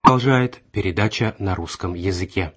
Продолжает передача на русском языке.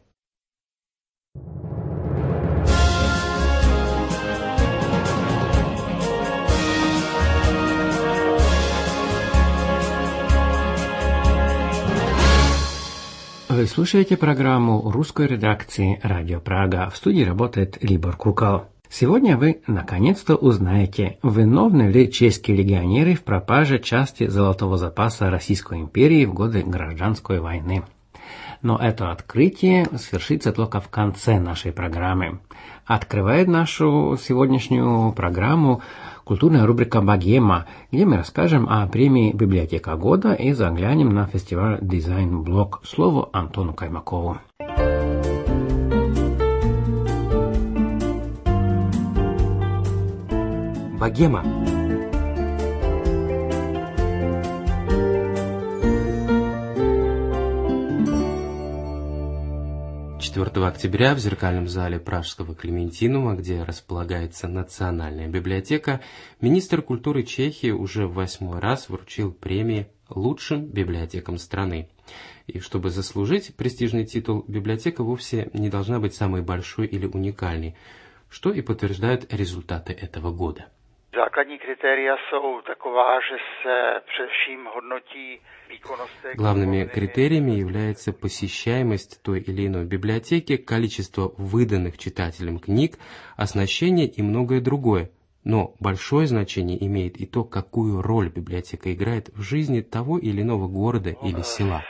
Вы слушаете программу русской редакции «Радио Прага». В студии работает Libor Kukal. Сегодня вы наконец-то узнаете, виновны ли чешские легионеры в пропаже части золотого запаса Российской империи в годы гражданской войны. Но это открытие свершится только в конце нашей программы. Открывает нашу сегодняшнюю программу культурная рубрика «Богема», где мы расскажем о премии «Библиотека года» и заглянем на фестиваль «Дизайн-блок». Слово Антону Каймакову. Богема. 4 октября в зеркальном зале Пражского Клементинума, где располагается Национальная библиотека, министр культуры Чехии уже в 8-й раз вручил премии лучшим библиотекам страны. И чтобы заслужить престижный титул, библиотека вовсе не должна быть самой большой или уникальной, что и подтверждают результаты этого года. Základní kritéria jsou taková, že se především hodnotí výkonnost. Главными критериями является посещаемость той или иной библиотеки, количество выданных читателям книг, оснащение и многое другое. Но большое значение имеет и то, какую роль библиотека играет в жизни того или иного города или села.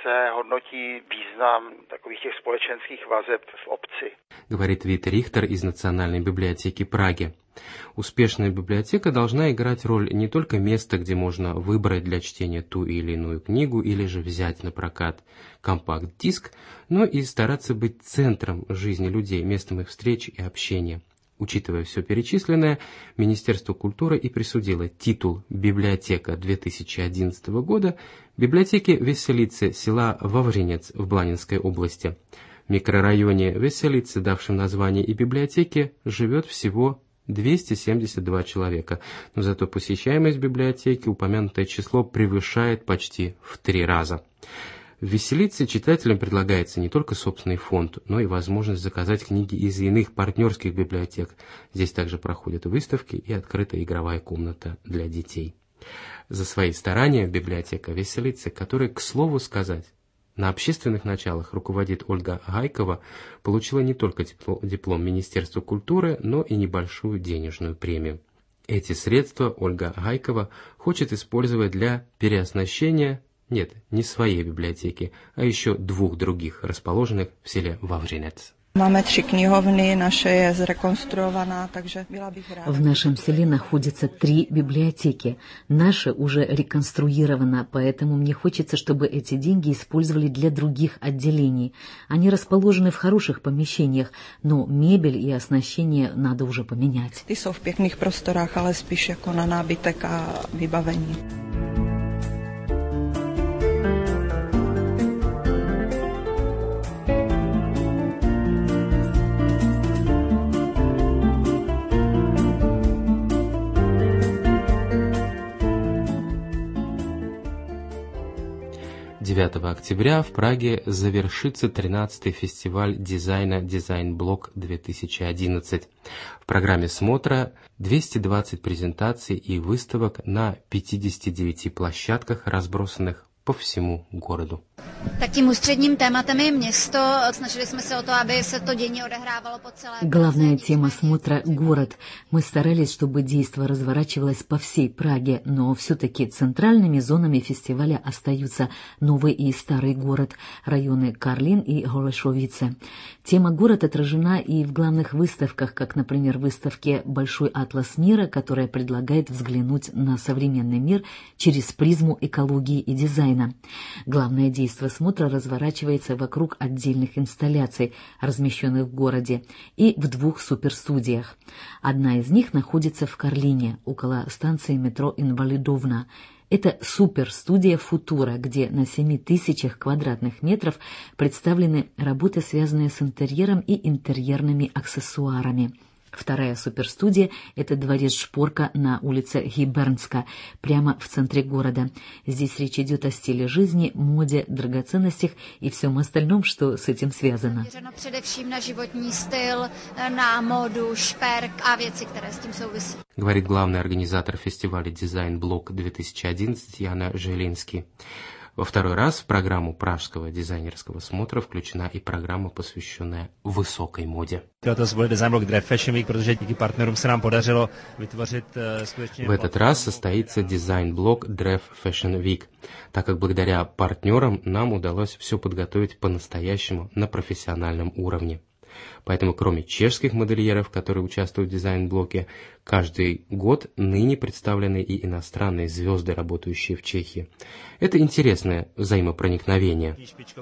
Говорит Вит Рихтер из Национальной библиотеки Праги. Успешная библиотека должна играть роль не только места, где можно выбрать для чтения ту или иную книгу или же взять на прокат компакт-диск, но и стараться быть центром жизни людей, местом их встреч и общения. Учитывая все перечисленное, Министерство культуры и присудило титул «Библиотека 2011 года» библиотеке Веселицы села Вавринец в Бланинской области. В микрорайоне Веселицы, давшем название и библиотеке, живет всего 272 человека, но зато посещаемость библиотеки упомянутое число превышает почти в 3 раза. В Веселице читателям предлагается не только собственный фонд, но и возможность заказать книги из иных партнерских библиотек. Здесь также проходят выставки и открытая игровая комната для детей. За свои старания библиотека Веселицы, которой, к слову сказать, на общественных началах руководит Ольга Гайкова, получила не только диплом Министерства культуры, но и небольшую денежную премию. Эти средства Ольга Гайкова хочет использовать для переоснащения не своей библиотеки, а еще 2 других, расположенных в селе Вавринец. Máme 3 knihovny, naše je zrekonstruovaná, takže byla bych ráda. В нашем селе находятся 3 библиотеки. Наша уже реконструирована, поэтому мне хочется, чтобы эти деньги использовали для других отделений. Они расположены в хороших помещениях, но мебель и оснащение надо уже поменять. Ty jsou v pěkných prostorách, ale spíš jako na nábytek a vybavení. Октября в Праге завершится 13-й фестиваль дизайна «Дизайн-блок 2011». В программе смотра 220 презентаций и выставок на 59 площадках, разбросанных по всему городу. Таким ústředním tématem je město. Snažili jsme se o to, aby se to dění odehrávalo po celé. Главная тема смотра – город. Мы старались, чтобы действо разворачивалось по всей Праге, но все-таки центральными зонами фестиваля остаются Новый и Старый город, районы Карлин и Голешовице. Тема «город» отражена и в главных выставках, как, например, выставке «Большой атлас мира», которая предлагает взглянуть на современный мир через призму экологии и дизайна. Главное действо смотра разворачивается вокруг отдельных инсталляций, размещенных в городе, и в 2 суперстудиях. Одна из них находится в Карлине, около станции метро Инвалидовна. Это суперстудия «Футура», где на 7000 квадратных метров представлены работы, связанные с интерьером и интерьерными аксессуарами. Вторая суперстудия – это дворец Шпорка на улице Гибернска, прямо в центре города. Здесь речь идет о стиле жизни, моде, драгоценностях и всем остальном, что с этим связано. Především na životní styl, na módu, šperk a věci, které s tím souvisí. Говорит главный организатор фестиваля «Дизайн Блок-2011» Яна Желинский. Во второй раз в программу Пражского дизайнерского смотра включена и программа, посвященная высокой моде. В этот раз состоится дизайн-блок Drev Fashion Week, так как благодаря партнерам нам удалось все подготовить по-настоящему на профессиональном уровне. Поэтому кроме чешских модельеров, которые участвуют в дизайн-блоке, каждый год ныне представлены и иностранные звезды, работающие в Чехии. Это интересное взаимопроникновение.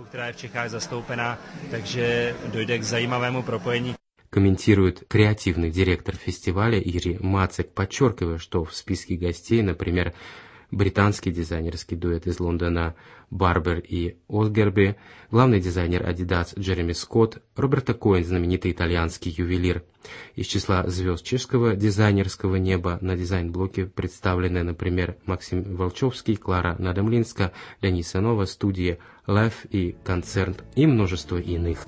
Комментирует креативный директор фестиваля Ири Мацек, подчеркивая, что в списке гостей, например, британский дизайнерский дуэт из Лондона Барбер и Осгерби, главный дизайнер Adidas Джереми Скотт, Роберто Коэн, знаменитый итальянский ювелир. Из числа звезд чешского дизайнерского неба на дизайн-блоке представлены, например, Максим Волчовский, Клара Надомлинска, Леонид Санова, студии Лев и Концерт и множество иных.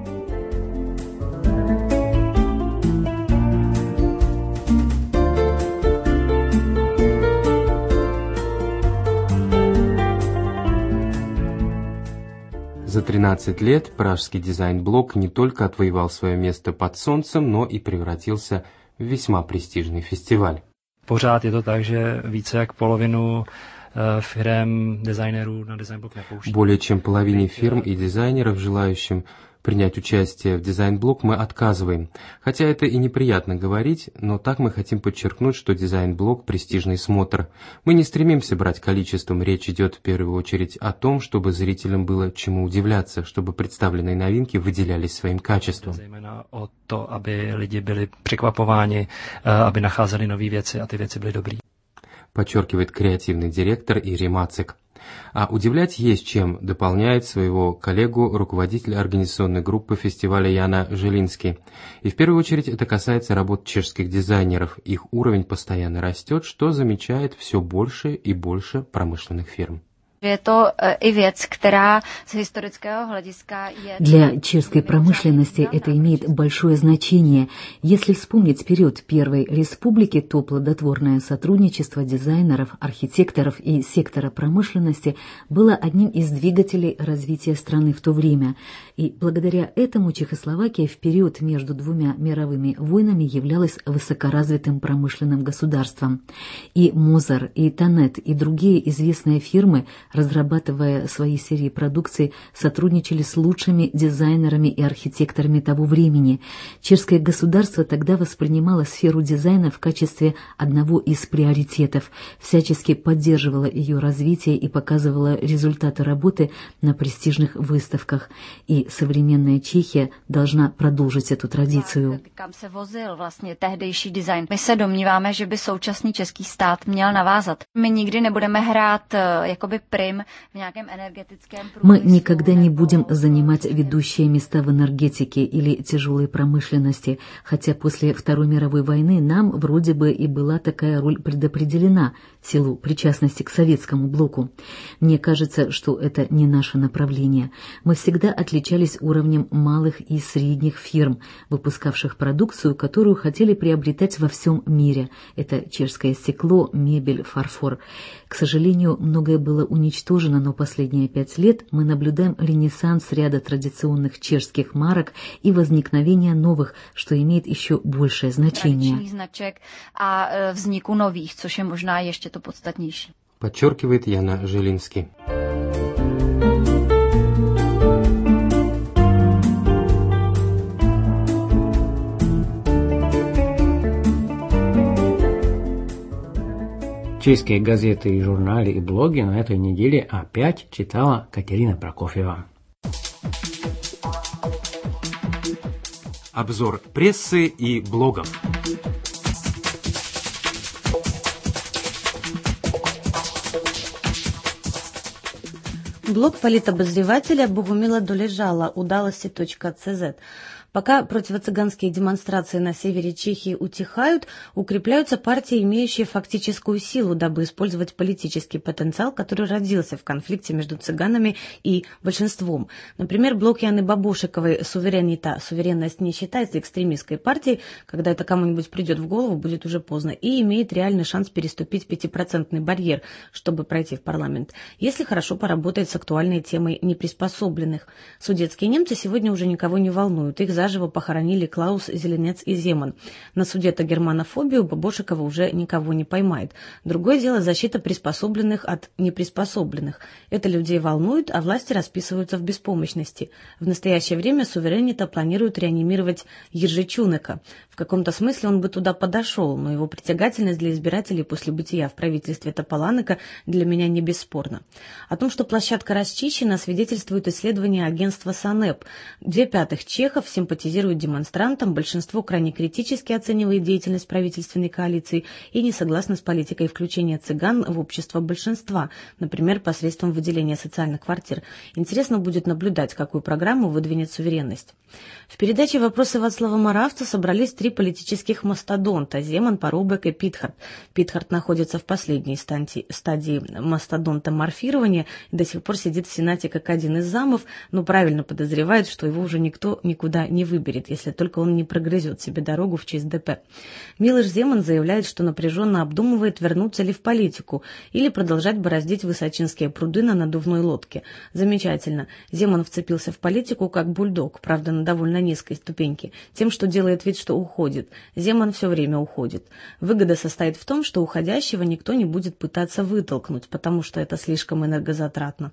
За 13 лет пражский дизайн-блок не только отвоевал свое место под солнцем, но и превратился в весьма престижный фестиваль. Pořád je to tak, že více jak polovinu firem designérů na designblok nepouští. Более чем половине фирм и дизайнеров, желающим принять участие в дизайн-блок, мы отказываем. Хотя это и неприятно говорить, но так мы хотим подчеркнуть, что дизайн-блок – престижный смотр. Мы не стремимся брать количеством, речь идет в первую очередь о том, чтобы зрителям было чему удивляться, чтобы представленные новинки выделялись своим качеством. Zejména o to, aby lidi byli překvapováni, aby nacházeli nové věci a ty věci byly dobrý. Подчеркивает креативный директор Ири Мацек. А удивлять есть чем, дополняет своего коллегу руководитель организационной группы фестиваля Яна Желинский. И в первую очередь это касается работ чешских дизайнеров. Их уровень постоянно растет, что замечает все больше и больше промышленных фирм. Je to i věc, která z historického hlediska je... Для чешской промышленности это имеет большое значение. Если вспомнить период Первой Республики, то плодотворное сотрудничество дизайнеров, архитекторов и сектора промышленности было одним из двигателей развития страны в то время. И благодаря этому Чехословакия в период между двумя мировыми войнами являлась высокоразвитым промышленным государством. И Мозер, и Тонет, и другие известные фирмы, разрабатывая свои серии продукции, сотрудничали с лучшими дизайнерами и архитекторами того времени. Чешское государство тогда воспринимало сферу дизайна в качестве одного из приоритетов, всячески поддерживало ее развитие и показывало результаты работы на престижных выставках. И современная Чехия должна продолжить эту традицию. Kam se vozil vlastně tehdejší design. My se domníváme, že by současný český stát měl navázat. My nikdy nebudeme hrát jakoby Мы никогда не будем занимать ведущие места в энергетике или тяжелой промышленности, хотя после Второй мировой войны нам вроде бы и была такая роль предопределена в силу причастности к советскому блоку. Мне кажется, что это не наше направление. Мы всегда отличались уровнем малых и средних фирм, выпускавших продукцию, которую хотели приобретать во всем мире. Это чешское стекло, мебель, фарфор. К сожалению, многое было уничтожено, но последние 5 лет мы наблюдаем ренессанс ряда традиционных чешских марок и возникновение новых, что имеет еще большее значение. А vzniku nových, což je možná ještě to podstatnější. Подчеркивает Яна Желинский. Чешские газеты и журналы и блоги на этой неделе опять читала Катерина Прокофьева. Обзор прессы и блогов. Блог политобозревателя Богумила Долежала, удалости.cz. Пока противоцыганские демонстрации на севере Чехии утихают, укрепляются партии, имеющие фактическую силу, дабы использовать политический потенциал, который родился в конфликте между цыганами и большинством. Например, блок Яны Бабушековой «Суверенита» «Суверенность не считается экстремистской партией», когда это кому-нибудь придет в голову, будет уже поздно, и имеет реальный шанс переступить 5% барьер, чтобы пройти в парламент, если хорошо поработает с актуальной темой неприспособленных. Судетские немцы сегодня уже никого не волнуют, их заживо похоронили Клаус, Зеленец и Земан. На суде-то германофобию Бабушекова уже никого не поймает. Другое дело защита приспособленных от неприспособленных. Это людей волнует, а власти расписываются в беспомощности. В настоящее время Суверенита планирует реанимировать Ержичунека. В каком-то смысле он бы туда подошел, но его притягательность для избирателей после бытия в правительстве Тополанека для меня не бесспорна. О том, что площадка расчищена, свидетельствует исследование агентства САНЭП. 2/5 чехов симпатизируют демонстрантам, большинство крайне критически оценивает деятельность правительственной коалиции и не согласно с политикой включения цыган в общество большинства, например, посредством выделения социальных квартир. Интересно будет наблюдать, какую программу выдвинет суверенность. В передаче «Вопросы Вацлава Моравца» собрались 3 политических мастодонта – Земан, Парубек и Питхарт. Питхарт находится в последней стадии мастодонта морфирования и до сих пор сидит в Сенате как один из замов, но правильно подозревает, что его уже никто никуда не выберет, если только он не прогрызет себе дорогу в ЧСДП. Милош Земан заявляет, что напряженно обдумывает, вернуться ли в политику или продолжать бороздить высочинские пруды на надувной лодке. Замечательно. Земан вцепился в политику как бульдог, правда, на довольно низкой ступеньке, тем, что делает вид, что уходит. Земан все время уходит. Выгода состоит в том, что уходящего никто не будет пытаться вытолкнуть, потому что это слишком энергозатратно.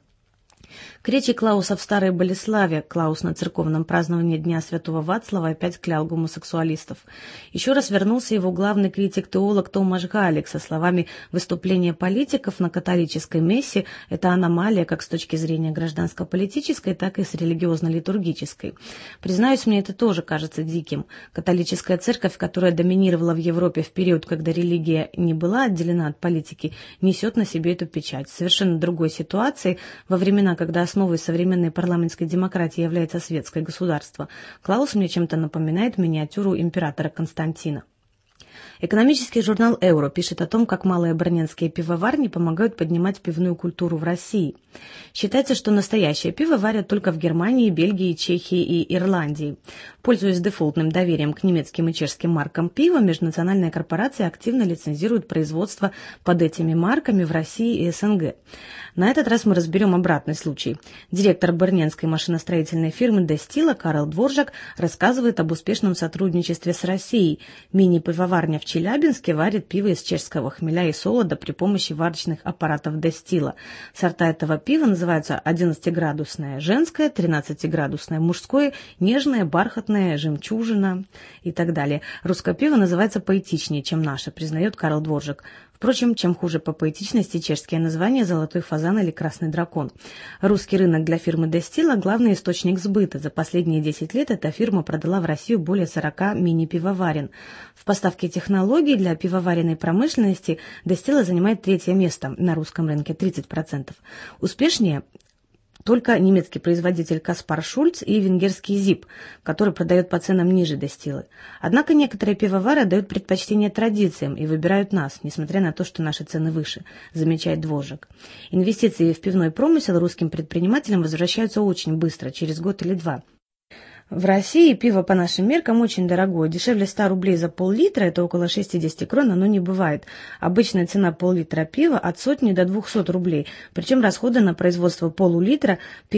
К речи Клауса в Старой Болеславе Клаус на церковном праздновании Дня Святого Вацлава опять клял гомосексуалистов. Еще раз вернулся его главный критик-теолог Томаш Галик со словами «Выступление политиков на католической мессе – это аномалия как с точки зрения гражданско-политической, так и с религиозно-литургической». Признаюсь, мне это тоже кажется диким. Католическая церковь, которая доминировала в Европе в период, когда религия не была отделена от политики, несет на себе эту печать. В совершенно другой ситуации, во времена, когда основой современной парламентской демократии является светское государство, Клаус мне чем-то напоминает миниатюру императора Константина. Экономический журнал «Эуро» пишет о том, как малые брненские пивоварни помогают поднимать пивную культуру в России. Считается, что настоящее пиво варят только в Германии, Бельгии, Чехии и Ирландии. Пользуясь дефолтным доверием к немецким и чешским маркам пива, межнациональная корпорация активно лицензирует производство под этими марками в России и СНГ. На этот раз мы разберем обратный случай. Директор брненской машиностроительной фирмы «Дестила» Карл Дворжак рассказывает об успешном сотрудничестве с Россией. Мини-пивоварня в Челябинске варит пиво из чешского хмеля и солода при помощи варочных аппаратов Дестила. Сорта этого пива называются 11-градусное женское, 13-градусное мужское, нежное, бархатное, жемчужина и так далее. Русское пиво называется поэтичнее, чем наше, признает Карл Дворжак. Впрочем, чем хуже по поэтичности чешские названия «Золотой фазан» или «Красный дракон». Русский рынок для фирмы Дестила – главный источник сбыта. За последние 10 лет эта фирма продала в Россию более 40 мини-пивоварен. В поставке технологий для пивоваренной промышленности Дестила занимает 3-е место на русском рынке – 30%. Успешнее только немецкий производитель Каспар Шульц и венгерский ЗИП, который продает по ценам ниже Дестилы. Однако некоторые пивовары дают предпочтение традициям и выбирают нас, несмотря на то, что наши цены выше, замечает Дворжак. Инвестиции в пивной промысел русским предпринимателям возвращаются очень быстро, через год или 2. В России пиво по нашим меркам очень дорогое. Дешевле 100 рублей за пол-литра, это около 60 крон, оно не бывает. Обычная цена пол-литра пива от 100 до 200 рублей. Причем расходы на производство полулитра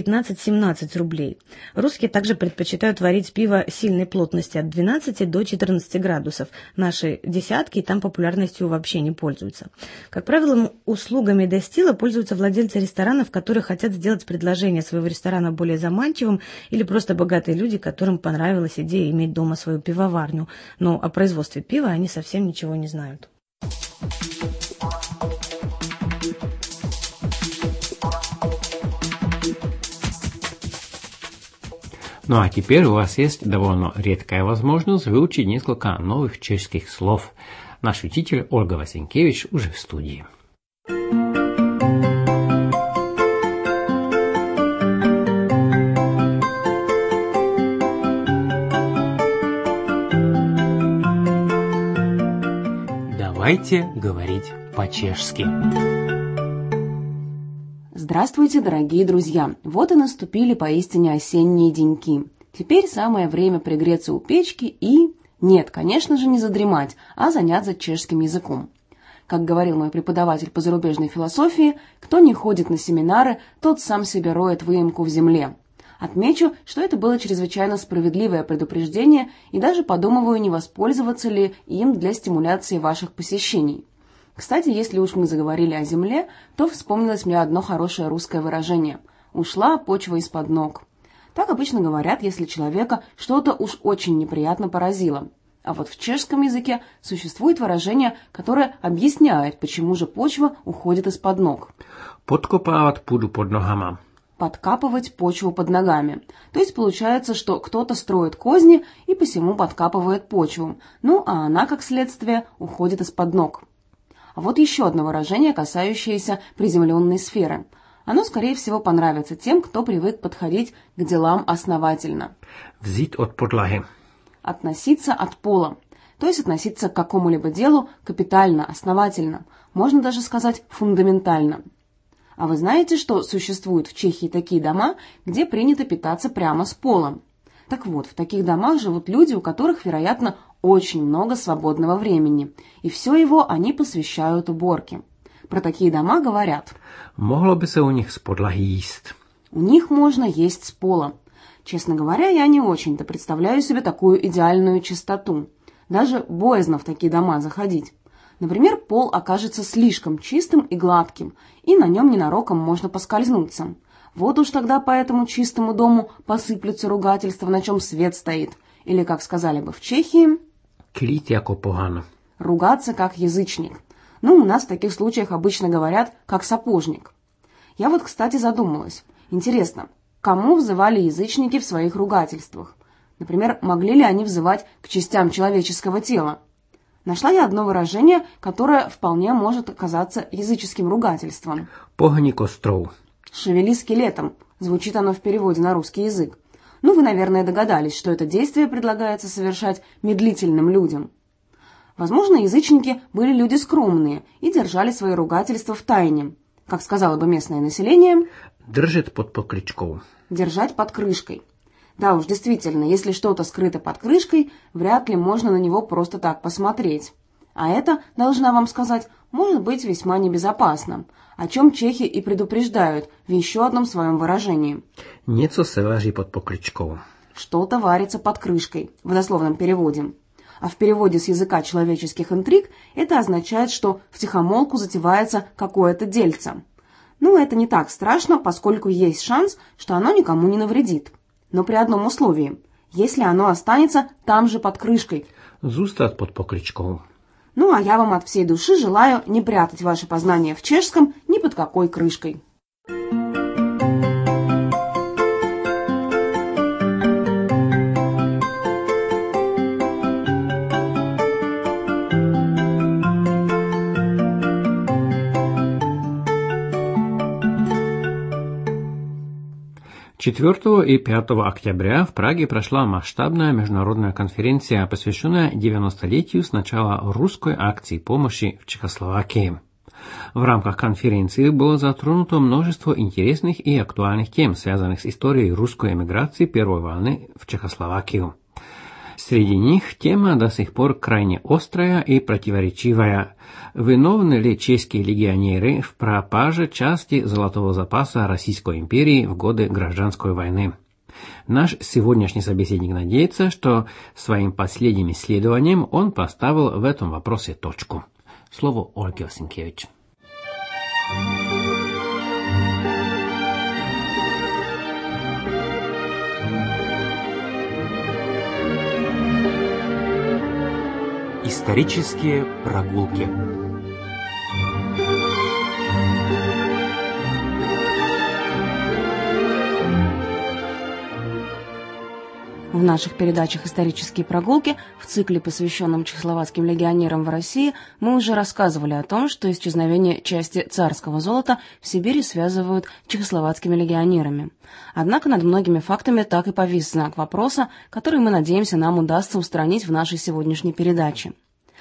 15-17 рублей. Русские также предпочитают варить пиво сильной плотности от 12 до 14 градусов. Наши десятки там популярностью вообще не пользуются. Как правило, услугами Дестила пользуются владельцы ресторанов, которые хотят сделать предложение своего ресторана более заманчивым, или просто богатые люди, которым понравилась идея иметь дома свою пивоварню, но о производстве пива они совсем ничего не знают. Ну а теперь у вас есть довольно редкая возможность выучить несколько новых чешских слов. Наш учитель Ольга Васенкевич уже в студии. Давайте говорить по-чешски. Здравствуйте, дорогие друзья! Вот и наступили поистине осенние деньки. Теперь самое время пригреться у печки и... Нет, конечно же, не задремать, а заняться чешским языком. Как говорил мой преподаватель по зарубежной философии, кто не ходит на семинары, тот сам себе роет выемку в земле. Отмечу, что это было чрезвычайно справедливое предупреждение, и даже подумываю, не воспользоваться ли им для стимуляции ваших посещений. Кстати, если уж мы заговорили о земле, то вспомнилось мне одно хорошее русское выражение «ушла почва из-под ног». Так обычно говорят, если человека что-то уж очень неприятно поразило. А вот в чешском языке существует выражение, которое объясняет, почему же почва уходит из-под ног. Подкопавать пůdu под ногама. Подкапывать почву под ногами. То есть получается, что кто-то строит козни и посему подкапывает почву. Ну, а она, как следствие, уходит из-под ног. А вот еще одно выражение, касающееся приземленной сферы. Оно, скорее всего, понравится тем, кто привык подходить к делам основательно. Взять от подлаги. Относиться от пола. То есть относиться к какому-либо делу капитально, основательно. Можно даже сказать фундаментально. А вы знаете, что существуют в Чехии такие дома, где принято питаться прямо с пола? Так вот, в таких домах живут люди, у которых, вероятно, очень много свободного времени, и все его они посвящают уборке. Про такие дома говорят: «Могло бы се у них с подлаги есть». У них можно есть с пола. Честно говоря, я не очень-то представляю себе такую идеальную чистоту. Даже боязно в такие дома заходить. Например, пол окажется слишком чистым и гладким, и на нем ненароком можно поскользнуться. Вот уж тогда по этому чистому дому посыплются ругательства, на чем свет стоит. Или, как сказали бы в Чехии, «Клить яко погано». Ругаться как язычник. Ну, у нас в таких случаях обычно говорят как сапожник. Я вот, кстати, задумалась. Интересно, кому взывали язычники в своих ругательствах? Например, могли ли они взывать к частям человеческого тела? Нашла я одно выражение, которое вполне может оказаться языческим ругательством. «Погани костров». «Шевели скелетом», звучит оно в переводе на русский язык. Ну, вы, наверное, догадались, что это действие предлагается совершать медлительным людям. Возможно, язычники были люди скромные и держали свои ругательства в тайне. Как сказало бы местное население, «Держит под покрышкой». Держать под крышкой. Да уж, действительно, если что-то скрыто под крышкой, вряд ли можно на него просто так посмотреть. А это, должна вам сказать, может быть весьма небезопасно, о чем чехи и предупреждают в еще одном своем выражении. «Něco se vaří под покрышкой». Что-то варится под крышкой, в дословном переводе. А в переводе с языка человеческих интриг это означает, что втихомолку затевается какое-то дельце. Ну, это не так страшно, поскольку есть шанс, что оно никому не навредит. Но при одном условии, если оно останется там же под крышкой. «Зустать под покрышкой». Ну, а я вам от всей души желаю не прятать ваши познания в чешском ни под какой крышкой. Четвертого и 5 октября в Праге прошла масштабная международная конференция, посвященная 90-летию с начала русской акции помощи в Чехословакии. В рамках конференции было затронуто множество интересных и актуальных тем, связанных с историей русской эмиграции первой волны в Чехословакию. Среди них тема до сих пор крайне острая и противоречивая. Виновны ли чешские легионеры в пропаже части золотого запаса Российской империи в годы гражданской войны? Наш сегодняшний собеседник надеется, что своим последним исследованием он поставил в этом вопросе точку. Слово Ольге Осинкевич. Исторические прогулки. В наших передачах «Исторические прогулки» в цикле, посвященном чехословацким легионерам в России, мы уже рассказывали о том, что исчезновение части царского золота в Сибири связывают с чехословацкими легионерами. Однако над многими фактами так и повис знак вопроса, который, мы надеемся, нам удастся устранить в нашей сегодняшней передаче.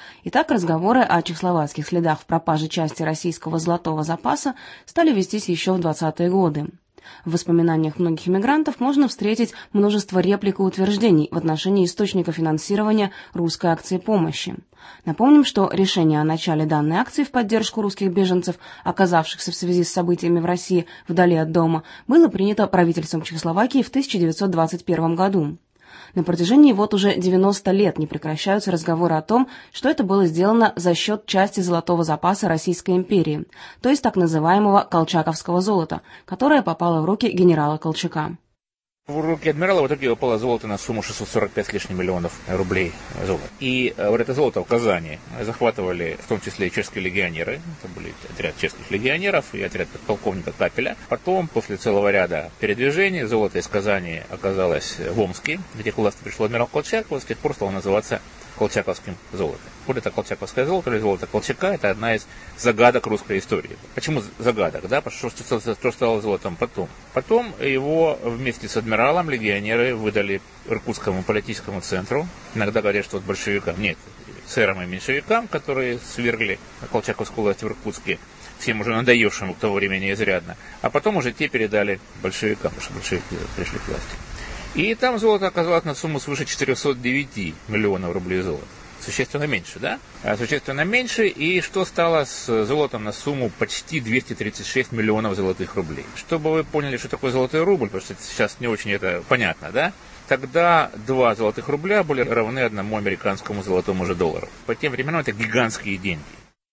Итак, разговоры о чехословацких следах в пропаже части российского золотого запаса стали вестись еще в 20-е годы. В воспоминаниях многих эмигрантов можно встретить множество реплик и утверждений в отношении источника финансирования русской акции помощи. Напомним, что решение о начале данной акции в поддержку русских беженцев, оказавшихся в связи с событиями в России вдали от дома, было принято правительством Чехословакии в 1921 году. На протяжении вот уже 90 лет не прекращаются разговоры о том, что это было сделано за счет части золотого запаса Российской империи, то есть так называемого колчаковского золота, которое попало в руки генерала Колчака. В руки адмирала в итоге упало золото на сумму 645 с лишним миллионов рублей золота. И вот это золото в Казани захватывали в том числе и чешские легионеры. Это были отряд чешских легионеров и отряд полковника Капеля. Потом, после целого ряда передвижений, золото из Казани оказалось в Омске, где к власти пришел адмирал Колчак, и с тех пор стало называться колчаковским золотом. Вот это колчаковское золото или золото Колчака — это одна из загадок русской истории. Почему загадок? Да? Потому что стало золотом потом. Потом его вместе с адмиралом легионеры выдали Иркутскому политическому центру. Иногда говорят, что от большевикам. Нет, сэрам и меньшевикам, которые свергли колчаковскую власть в Иркутске, всем уже надоевшим к тому времени изрядно. А потом уже те передали большевикам, потому что большевики пришли к власти. И там золото оказалось на сумму свыше 409 миллионов рублей золота. Существенно меньше, да? Существенно меньше. И что стало с золотом на сумму почти 236 миллионов золотых рублей? Чтобы вы поняли, что такое золотой рубль, потому что сейчас не очень это понятно, да? Тогда 2 золотых рубля были равны 1 американскому золотому же доллару. По тем временам это гигантские деньги.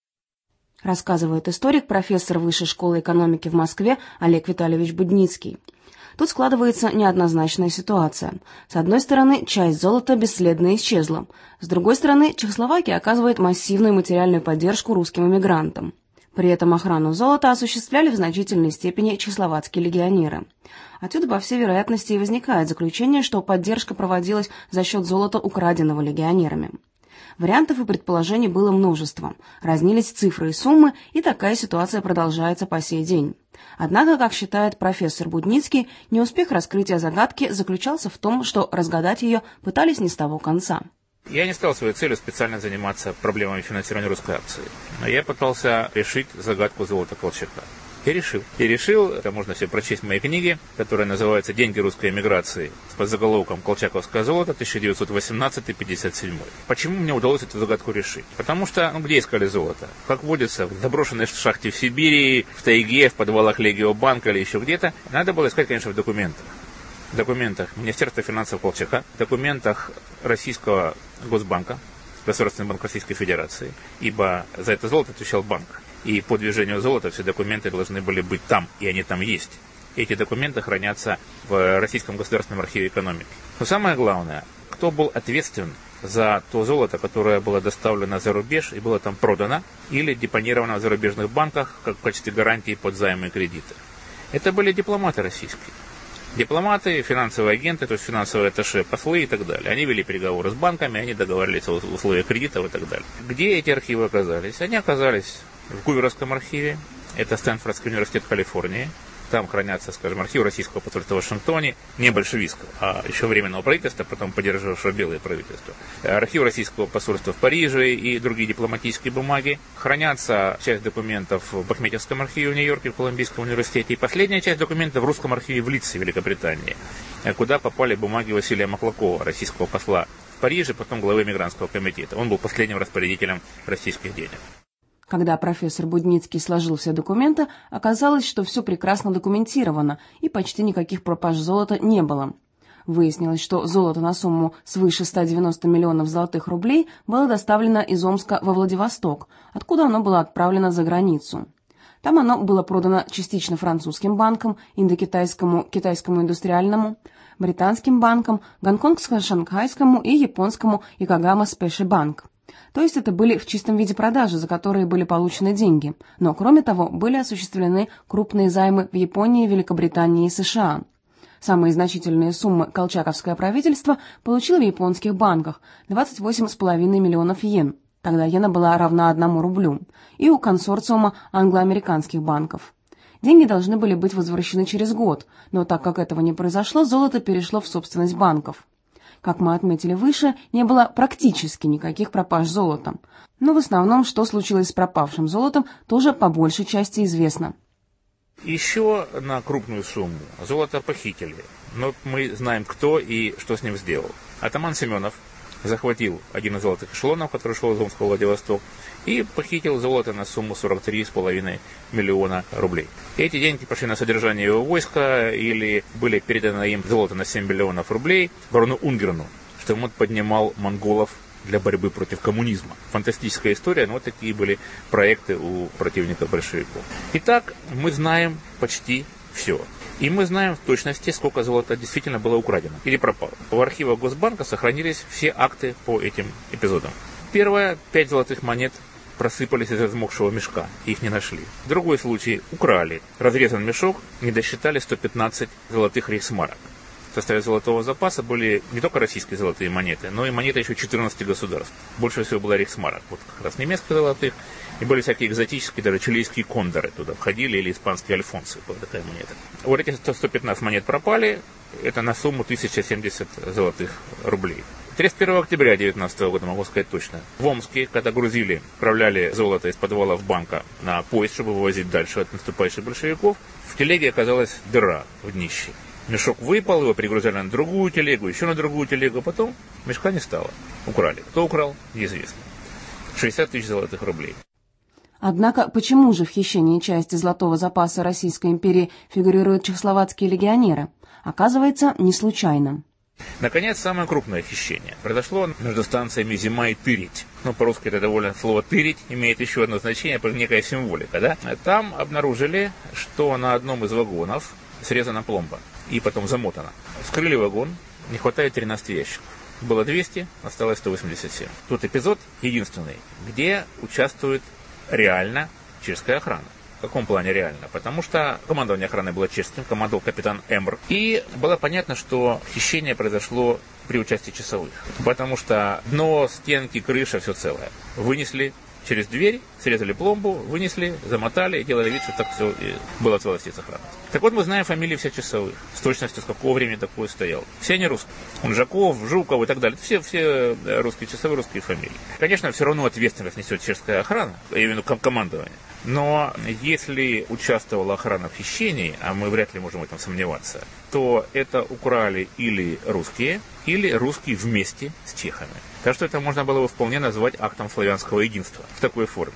Рассказывает историк, профессор Высшей школы экономики в Москве Олег Витальевич Будницкий. Тут складывается неоднозначная ситуация. С одной стороны, часть золота бесследно исчезла. С другой стороны, Чехословакия оказывает массивную материальную поддержку русским эмигрантам. При этом охрану золота осуществляли в значительной степени чехословацкие легионеры. Отсюда, по всей вероятности, и возникает заключение, что поддержка проводилась за счет золота, украденного легионерами. Вариантов и предположений было множество. Разнились цифры и суммы, и такая ситуация продолжается по сей день. Однако, как считает профессор Будницкий, неуспех раскрытия загадки заключался в том, что разгадать ее пытались не с того конца. Я не стал своей целью специально заниматься проблемами финансирования русской акции, но я пытался решить загадку золота Колчака. И решил, это можно все прочесть в моей книге, которая называется «Деньги русской эмиграции» с подзаголовком «Колчаковское золото 1918-57». Почему мне удалось эту загадку решить? Потому что, где искали золото? Как водится, в заброшенной шахте в Сибири, в тайге, в подвалах Легиобанка или еще где-то. Надо было искать, конечно, в документах. В документах Министерства финансов Колчака, в документах Российского Госбанка, Государственный банк Российской Федерации, ибо за это золото отвечал банк. И по движению золота все документы должны были быть там, и они там есть. Эти документы хранятся в Российском государственном архиве экономики. Но самое главное, кто был ответственен за то золото, которое было доставлено за рубеж и было там продано или депонировано в зарубежных банках как в качестве гарантии под займы и кредиты. Это были дипломаты российские. Дипломаты, финансовые агенты, то есть финансовые атташе, послы и так далее. Они вели переговоры с банками, они договаривались о условиях кредитов и так далее. Где эти архивы оказались? Они оказались в Гуверовском архиве, это Стэнфордский университет Калифорнии. Там хранятся, скажем, архив российского посольства в Вашингтоне, не большевистского, а еще временного правительства, потом поддерживавшего белое правительство. Архив российского посольства в Париже и другие дипломатические бумаги. Хранятся часть документов в Бахметьевском архиве в Нью-Йорке, в Колумбийском университете. И последняя часть документов в русском архиве в Лидсе, Великобритании, куда попали бумаги Василия Маклакова, российского посла в Париже, потом главы Эмигрантского комитета. Он был последним распорядителем российских денег. Когда профессор Будницкий сложил все документы, оказалось, что все прекрасно документировано, и почти никаких пропаж золота не было. Выяснилось, что золото на сумму свыше 190 миллионов золотых рублей было доставлено из Омска во Владивосток, откуда оно было отправлено за границу. Там оно было продано частично французским банкам, индокитайскому, китайскому индустриальному, британским банкам, гонконгско-шанхайскому и японскому Икагама Спеши Банк. То есть это были в чистом виде продажи, за которые были получены деньги. Но, кроме того, были осуществлены крупные займы в Японии, Великобритании и США. Самые значительные суммы колчаковское правительство получило в японских банках – 28,5 миллионов йен. Тогда иена была равна 1 рублю. И у консорциума англо-американских банков. Деньги должны были быть возвращены через год, но так как этого не произошло, золото перешло в собственность банков. Как мы отметили выше, не было практически никаких пропаж золота. Но в основном, что случилось с пропавшим золотом, тоже по большей части известно. Еще на крупную сумму золото похитили, но мы знаем, кто и что с ним сделал. Атаман Семенов захватил один из золотых эшелонов, который шел из Омска в Владивосток, и похитил золото на сумму 43,5 миллиона рублей. Эти деньги пошли на содержание его войска или были переданы им золото на 7 миллионов рублей барону Унгерну, что он поднимал монголов для борьбы против коммунизма. Фантастическая история, но вот такие были проекты у противников большевиков. Итак, мы знаем почти все. И мы знаем в точности, сколько золота действительно было украдено или пропало. В архивах Госбанка сохранились все акты по этим эпизодам. Первое, 5 золотых монет просыпались из размокшего мешка, их не нашли. Другой случай, украли. Разрезан мешок, не досчитали 115 золотых рейхсмарок. В составе золотого запаса были не только российские золотые монеты, но и монеты еще 14 государств. Больше всего было рейхсмарок, вот как раз немецких золотых, и были всякие экзотические, даже чилийские кондоры туда входили, или испанские альфонсы, была такая монета. Вот эти 115 монет пропали, это на сумму 1070 золотых рублей. 31 октября 2019 года, могу сказать точно, в Омске, когда грузили, отправляли золото из подвалов банка на поезд, чтобы вывозить дальше от наступающих большевиков, в телеге оказалась дыра в днище. Мешок выпал, его перегрузили на другую телегу, еще на другую телегу, потом мешка не стало. Украли. Кто украл, неизвестно. 60 тысяч золотых рублей. Однако, почему же в хищении части золотого запаса Российской империи фигурируют чехословацкие легионеры? Оказывается, не случайно. Наконец, самое крупное хищение произошло между станциями Зима и Тырить. По-русски это довольно слово «тырить» имеет еще одно значение, некая символика. Да? Там обнаружили, что на одном из вагонов срезана пломба и потом замотана. Вскрыли вагон, не хватает 13 ящиков. Было 200, осталось 187. Тут эпизод единственный, где участвует реально чешская охрана. В каком плане реально? Потому что командование охраны было чешским, командовал капитан Эмбр. И было понятно, что хищение произошло при участии часовых. Потому что дно, стенки, крыша, все целое. Вынесли через дверь, срезали пломбу, вынесли, замотали и делали вид, что так все было в целости и сохранности. Так вот, мы знаем фамилии всех часовых, с точностью, с какого времени такое стоял. Все они русские. Унжаков, Жуков и так далее. Все русские часовые, русские фамилии. Конечно, все равно ответственность несет чешская охрана, именно командование. Но если участвовала охрана в хищении, а мы вряд ли можем в этом сомневаться, то это украли или русские вместе с чехами. Так что это можно было бы вполне назвать актом славянского единства в такой форме.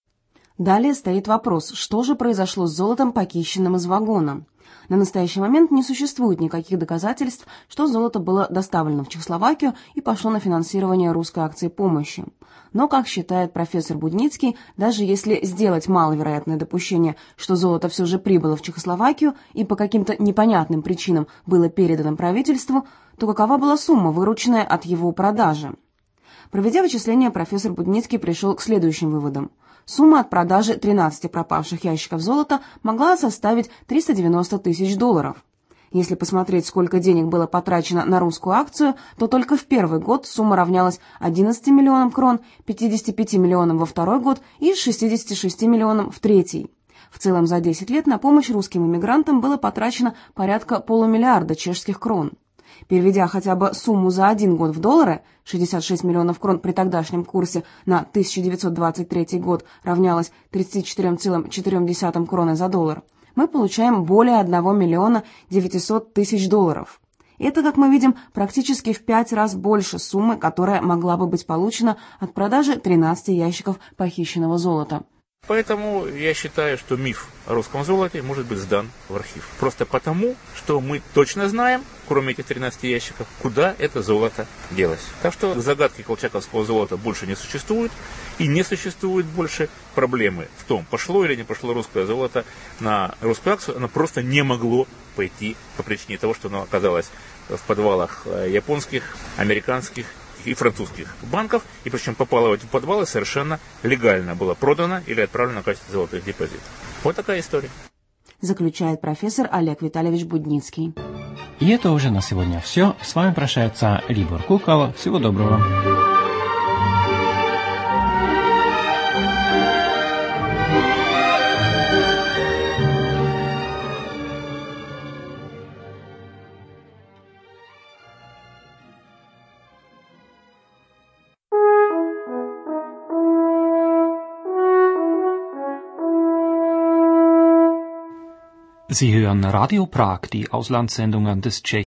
Далее стоит вопрос, что же произошло с золотом, похищенным из вагона? На настоящий момент не существует никаких доказательств, что золото было доставлено в Чехословакию и пошло на финансирование русской акции помощи. Но, как считает профессор Будницкий, даже если сделать маловероятное допущение, что золото все же прибыло в Чехословакию и по каким-то непонятным причинам было передано правительству, то какова была сумма, вырученная от его продажи? Проведя вычисления, профессор Будницкий пришел к следующим выводам. Сумма от продажи 13 пропавших ящиков золота могла составить $390 тысяч. Если посмотреть, сколько денег было потрачено на русскую акцию, то только в первый год сумма равнялась 11 миллионам крон, 55 миллионам во второй год и 66 миллионам в третий. В целом за 10 лет на помощь русским иммигрантам было потрачено порядка полумиллиарда чешских крон. Переведя хотя бы сумму за один год в доллары, 66 миллионов крон при тогдашнем курсе на 1923 год равнялось 34,4 кроны за доллар, мы получаем более 1 миллиона 900 тысяч долларов. Это, как мы видим, практически в 5 раз больше суммы, которая могла бы быть получена от продажи 13 ящиков похищенного золота. Поэтому я считаю, что миф о русском золоте может быть сдан в архив. Просто потому, что мы точно знаем, кроме этих 13 ящиков, куда это золото делось. Так что загадки колчаковского золота больше не существует. И не существует больше проблемы в том, пошло или не пошло русское золото на русскую акцию. Оно просто не могло пойти по причине того, что оно оказалось в подвалах японских, американских и французских банков, и причем попало в эти подвалы совершенно легально, было продано или отправлено в качестве золотых депозитов. Вот такая история. Заключает профессор Олег Витальевич Будницкий. И это уже на сегодня все. С вами прощается Либор Кукол. Всего доброго. Sie hören Radio Prag, die Auslandssendungen des